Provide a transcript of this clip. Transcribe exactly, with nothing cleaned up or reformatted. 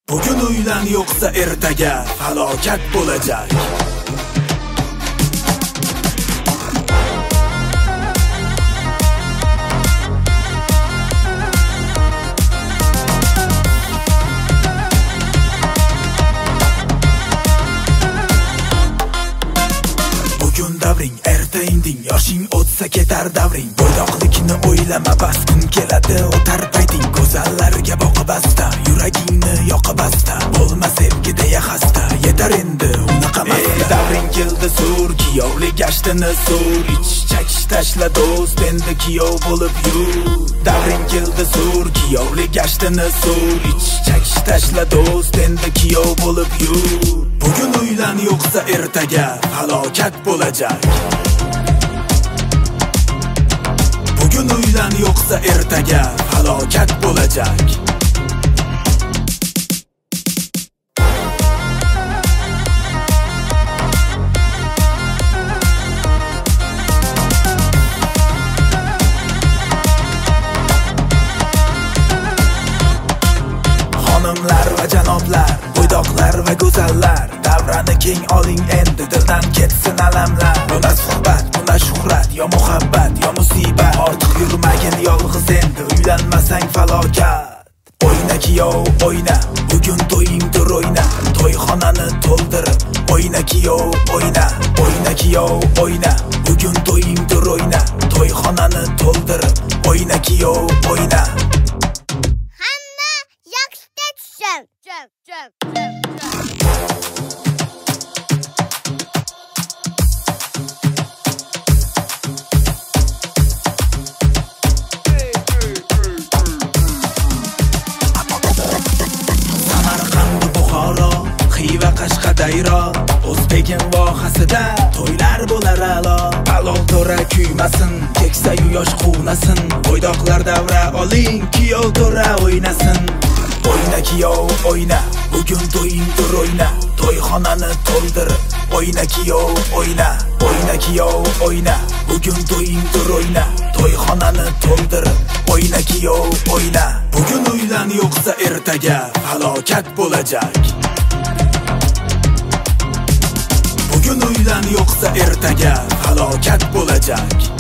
Bugun uylan, yo'qsa ertaga falokat bo'lajak. Bugun davring, erta inding, yoshing o'tsa ketar davring. Bo'ydoqlikni o'ylama, bas kun keladi, o'tar payting. Go'zallarga boqib asta, yuragingni yoqib asta. Bo'lma sevgi deya xasta, yetar endi unaqa masta. Davring keldi sur, kiyovlik gashtini sur. Ich chakish tashla do'st, endi kiyov bo'lib yur. Davring keldi sur, kiyovlik gashtini sur. Ich chakish tashla do'st, endi kiyov bo'lib yur. Bugun uylan, yo'qsa ertaga falokat bo'lajak. Bugun uylan, yo'qsa ertaga falokat bo'lajak. Xonimlar va janoblar, bo'ydoqlar va go'zallar, davrani keng oling endi, dildan ketsin alamlar. Buna suhbat, buna shuhrat, yo muhabbat, yo musibat. Ortiq yurmagin yolg'iz endi, uylanmasang falokat. Oyna kiyov, oyna, bugun to'yingdir oyna. To'yxonani to'ldirib, oyna kiyov, oyna. Oyna kiyov, oyna, bugun to'yingdir oyna. To'yxonani to'ldirib, oyna kiyov, oyna. Hamma yaxshi tushun. Jam, jam, jam, Xiva Qashqadaryo, O'zbegim vohasida to'ylar bo'lar a'lo. Palov to'ra kuymasin, keksa-yu yosh quvnasin. Bo'ydoqlar davra oling, kiyov to'ra o'ynasin. Oyna kiyov, oyna, bugun to'yingdir oyna. To'yxonani to'ldirib, oyna kiyov, oyna. Oyna kiyov, oyna, bugun to'yingdir oyna. To'yxonani to'ldirib, oyna kiyov, oyna. Bugun uylan, yo'qsa ertaga falokat bo'lajak. Bugun uylan, yo'qsa ertaga falokat bo'lajak.